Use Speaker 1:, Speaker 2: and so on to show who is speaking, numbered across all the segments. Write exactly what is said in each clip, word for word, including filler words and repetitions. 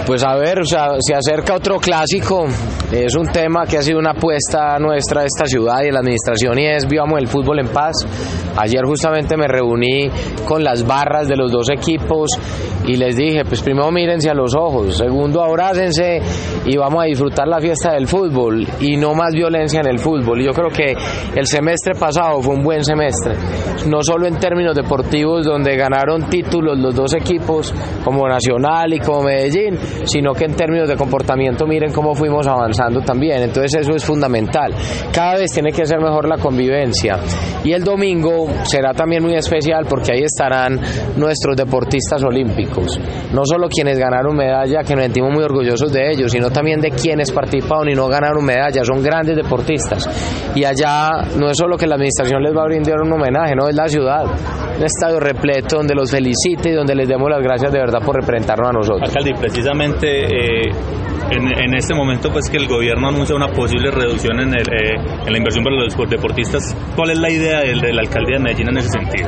Speaker 1: Pues a ver, o sea, se acerca otro clásico, es un tema que ha sido una apuesta nuestra de esta ciudad y de la administración y es vivamos el fútbol en paz. Ayer justamente me reuní con las barras de los dos equipos y les dije, pues primero mírense a los ojos, segundo abrácense y vamos a disfrutar la fiesta del fútbol y no más violencia en el fútbol. Y yo creo que el semestre pasado fue un buen semestre, no solo en términos deportivos donde ganaron títulos los dos equipos como Nacional y como Medellín, sino que en términos de comportamiento miren cómo fuimos avanzando también. Entonces eso es fundamental, cada vez tiene que ser mejor la convivencia y el domingo será también muy especial porque ahí estarán nuestros deportistas olímpicos, no solo quienes ganaron medalla, que nos sentimos muy orgullosos de ellos, sino también de quienes participaron y no ganaron medalla, son grandes deportistas y allá no es solo que la administración les va a brindar un homenaje, no, es la ciudad, un estadio repleto donde los felicite y donde les demos las gracias de verdad por representarnos a nosotros.
Speaker 2: Alcalde, precisamente eh, en, en este momento pues que el gobierno anuncia una posible reducción en, el, eh, en la inversión para los deportistas, ¿cuál es la idea de, de la alcaldía de Medellín en ese sentido?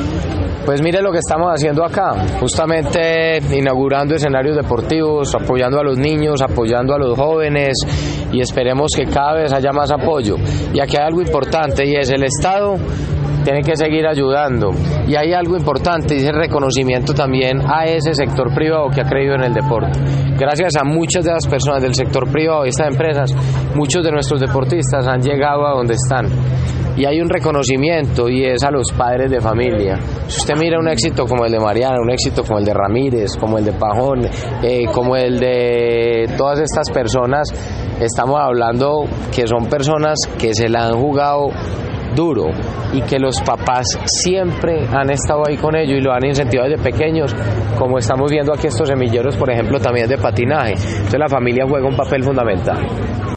Speaker 1: Pues mire lo que estamos haciendo acá, justamente inaugurando escenarios deportivos, apoyando a los niños, apoyando a los jóvenes y esperemos que cada vez haya más apoyo. Y aquí hay algo importante y es el Estado tiene que seguir ayudando y hay algo importante y es el reconocimiento también a ese sector privado que ha creído en el deporte. Gracias a muchas de las personas del sector privado y estas empresas, muchos de nuestros deportistas han llegado a donde están. Y hay un reconocimiento y es a los padres de familia. Si usted mira un éxito como el de Mariana, un éxito como el de Ramírez, como el de Pajón, eh, como el de todas estas personas, estamos hablando que son personas que se la han jugado duro y que los papás siempre han estado ahí con ellos y lo han incentivado desde pequeños, como estamos viendo aquí estos semilleros, por ejemplo, también de patinaje. Entonces la familia juega un papel fundamental.